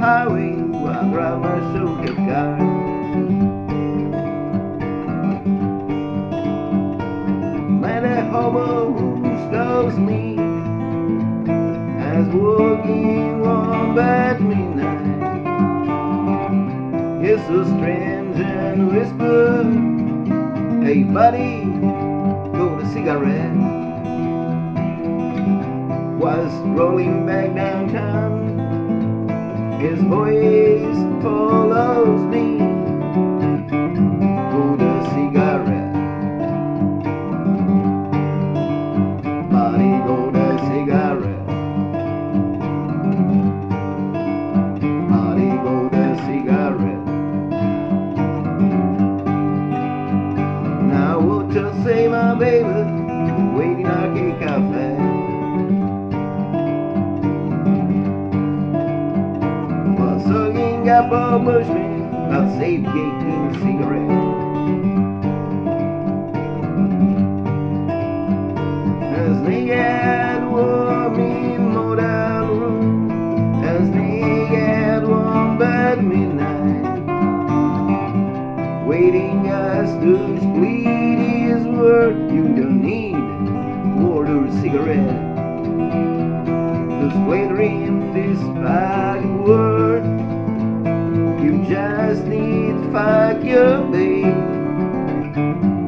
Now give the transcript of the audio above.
highway while I drive my shortcut car. Man, that hobo who stops me as walking one bad midnight. It's so strange and whisper, hey buddy, go to cigarette. Was rolling back downtown, his voice follows me. Go to cigarette, buddy, go to cigarette, buddy, go to cigarette. Now what to say, my baby, waiting Arcade Cafe. Sucking up a bushman, not safegating cigarette. As they had warm in motel room, as they had warm bad midnight, waiting us to split his word. You don't need water cigarette to split him this bad word. You just need to fuck your babe.